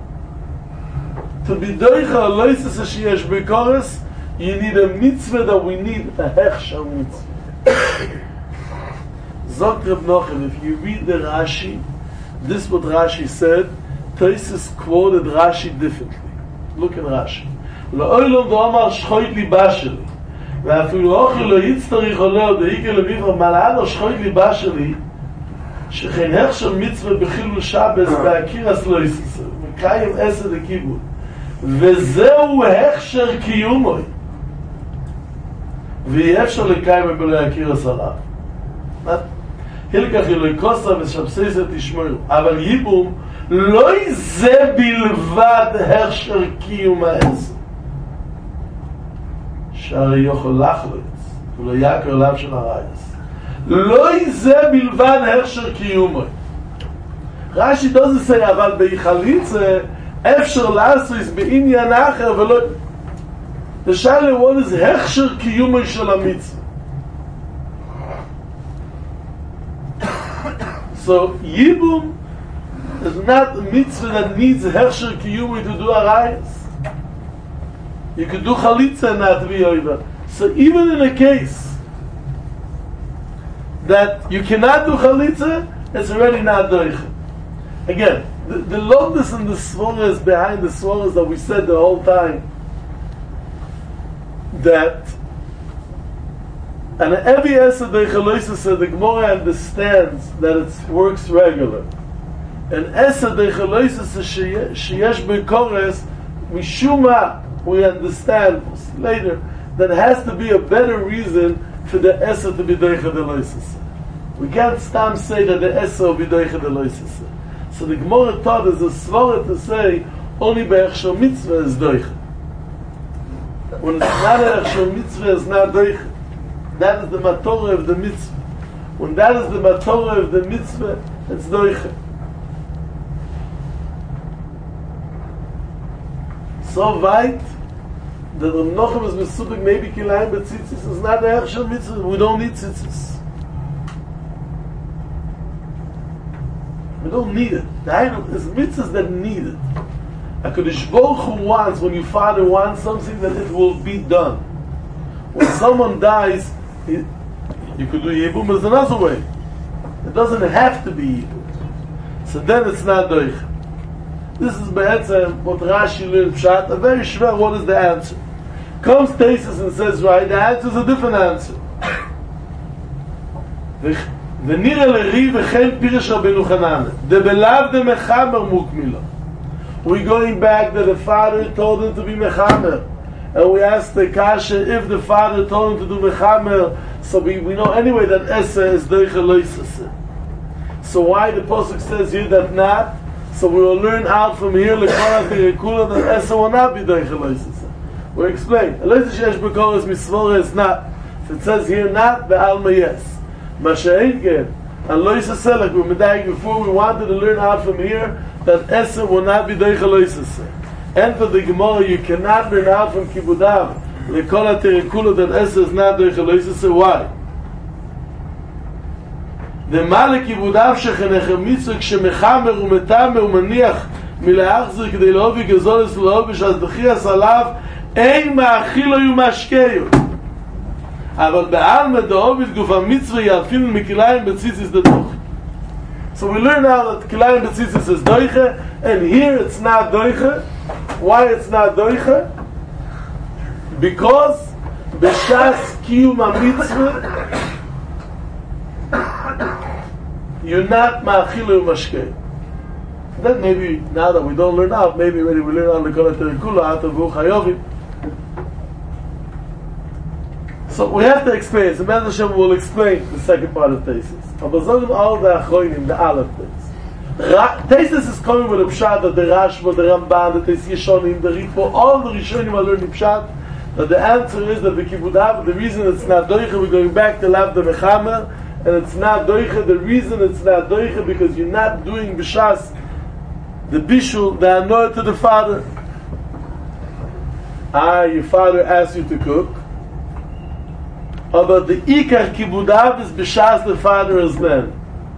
to be doicha aloises sheyesh b'koros, you need a mitzvah that we need, a hechsher mitzvah. Zok Reb Nochem, if you read the Rashi, this is what Rashi said. Tosfos quoted Rashi differently. Look at Rashi. La'olam do'amar shchoit liba sheli, ve'afilu ochi lo yitztarich oleh de'ike leviva mal'ano shchoit liba sheli, shechen hechsher mitzvah b'chilul Shabbos ba'akiras lo yisrael, mekayim esed ha'kibud, וזהו הכשר קיומוי, ואי אפשר לקיים בלא הקירס עליו. הלקח אלוהי קוסה ושבססת תשמעו, אבל ייבום לא זה בלבד הכשר קיום העשר, שהרי יוכל לחלץ ולא יקר עליו של הרייס. לא זה בלבד הכשר קיומוי. רש"י doesn't say אבל בהיכליצה אפשר לעשות בעניין אחר ולא... The Shaila, what is הכשר קיומי של המצווה? So, Yibum is not a mitzvah that needs הכשר קיומי to do arayas. You could do chalitza and not be over. So even in a case that you cannot do chalitza, it's already not doicha. Again, the lotus and the svaras behind the svaras that we said the whole time, that and every Esed Deichaloisa said the Gemara understands that it works regular. And Esed Deichaloisa says sheyesh b'kores mishuma, we understand later that has to be a better reason for the Esed to be Deichaloisa. We can't stam say that the Esed will be Deichaloisa. So the Gemara taught us a svara to say only be'echshel mitzvah is doicha. When it's not be'echshel mitzvah, it's not doicha. That is the matorah of the mitzvah. When that is the matorah of the mitzvah, it's doicha. So weit that Reb Nochem is mesupik maybe kilayim but tzitzis is not be'echshel mitzvah. We don't need tzitzis. We don't need it. The item is mitzvahs that need it. HaKadosh Baruch Hu wants, when your father wants something, that it will be done. When someone dies, you could do Yibum, but there's another way. It doesn't have to be Yibum. So then it's not doich. This is Be'etzem, what Rashi learned Pshat, a very shver, what is the answer? Comes Tosfos and says, right, the answer is a different answer. ונראה לרי וכן פירש רבנו חנן דבלאו דמחמר מוקמילה. We're going back that the father told him to be mechamer, and we asked the kasha if the father told him to do mechamer, so we know anyway that essa is doicha loisase. So why the pasuk says here that not? So we will learn out from here lekora terekula that essa will not be doicha loisase. We explain loisase sheyesh b'koros misvora is not. If it says here not, be'alma yes. Masha'inken, and loisase, like we were medayik before, we wanted to learn out from here that Esa will not be doicha loisase. And for the Gemara, you cannot learn out from Kibudav, lekol haterekula, that Esa is not doicha loisase. Why? The male Kibudav shechenechem mitzvah kshemechamer umetamer umaniach mila'achzir k'dei lehovi gezolis lehovi shaz dechias alav ein ma'achilo yumashkeyo. אבל בעלמא דאוביד גוף המצווה יעפיל מכיליים בציציס דתוך. So we learn now that kilיים בציציס is doiche, and here it's not doiche. Why it's not doiche? Because b'shas kiyum ha-mitzvah you're not ma'achilu mashkei. Then maybe, now that we don't learn out, maybe when we learn out l'kol ha-terekula, atavu chayovim. So we have to explain. So Mezra Hashem will explain the second part of Tosfos. Aber sagen all the Achronim, the Aleph things. Tosfos is coming with a Pshat that the Rashba, the Ramban, the Tes Yeshonim, the Ritvo, all the Rishonim are learning Pshat. That the answer is that the Kibudav, the reason it's not Doicha, we're going back to Lav the Mechamer, and it's not Doicha, the reason it's not Doicha, because you're not doing B'shas, the Bishul, the Anoah to the father. Your father asked you to cook. Aber the Ikar Kibudav is B'shas the father is then.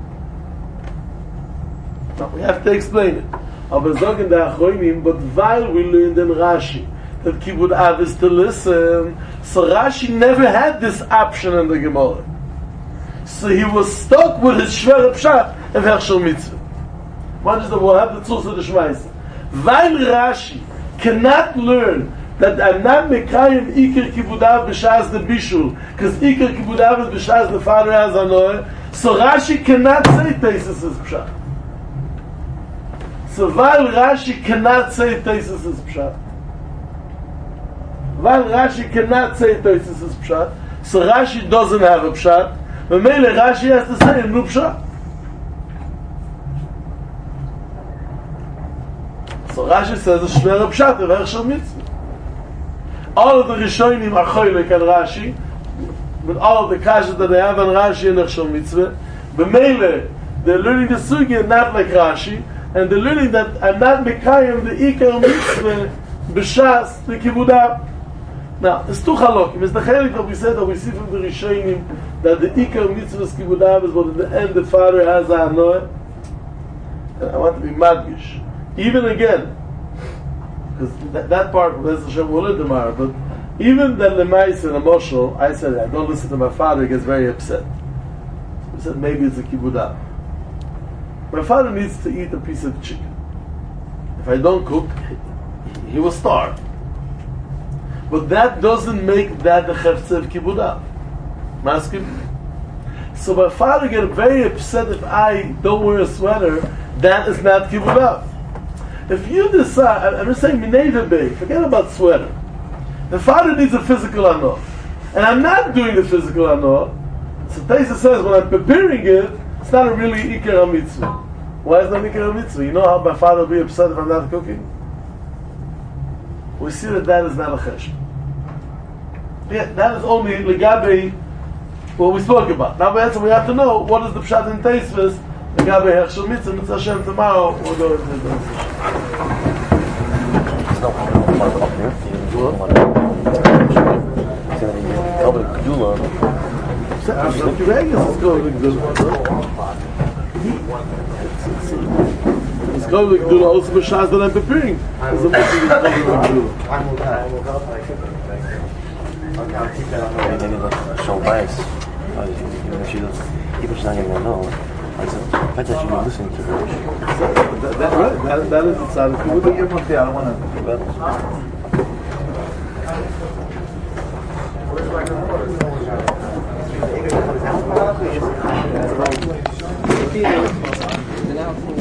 Now we have to explain it. Aber sagen the Achronim, but while we learned in Rashi that Kibudav is to listen, so Rashi never had this option in the Gemara. So he was stuck with his Shver Pshat of Hershel Mitzvah. One is that we'll have the tools of the Shmais. While Rashi cannot learn that I'm not Mekayim Iker Kibudav B'shas the Bishul, because Iker Kibudav is B'shas the father has Anoeh, so Rashi cannot say Tesis is Pshat. So while Rashi cannot say Tesis is Pshat, so Rashi doesn't have a Pshat, but mainly Rashi has to say a new Pshat. So Rashi says a Shver Pshat of Hershel Mitzvah. All of the Rishonim are Choylek and Rashi, but all of the Kashas that they have on Rashi and Hershel Mitzvah, but mainly they're learning the Sugya not like Rashi, and they're learning that I'm not Mekayim the Ikar Mitzvah B'shas the Kibudav. Now, it's two halakim. It's the chelik that we said that we see from the Rishonim that the Ikar Mitzvah Kibudav is what at the end the father has a Anoeh. And I want to be madgish. Even again, because that part was Hashem will learn tomorrow, but even that Lemais and Emotional, I said I don't listen to my father, he gets very upset. He said maybe it's a Kibudav. My father needs to eat a piece of chicken. If I don't cook, he will starve. But that doesn't make that the Cheftzeh of Kibudav. Maskim? So my father get very upset if I don't wear a sweater, that is not Kibudav. If you decide, I'm just saying, Minei Bey, forget about sweater. The father needs a physical anoah. And I'm not doing the physical anoah. So Taisa says, when I'm preparing it, it's not a really Ikar HaMitzvah. Why is that Ikar HaMitzvah? You know how my father will be upset if I'm not cooking? We see that is not a cheshbon. Yeah, that is only legabe what we spoke about. Now we have to know what is the pshat in Teisves legabe Hershel Mitzvah. Mitzvah Hashem tomorrow we'll go into the it's called the Gdula also b'shas that I'm preparing. It's a Muslim Okay, I'll keep that on the way. Maybe the show bias. Even if she doesn't, even if she's not going to know. I said, the fact that she's been listening to her. That is the side of Kibudav. I don't want to.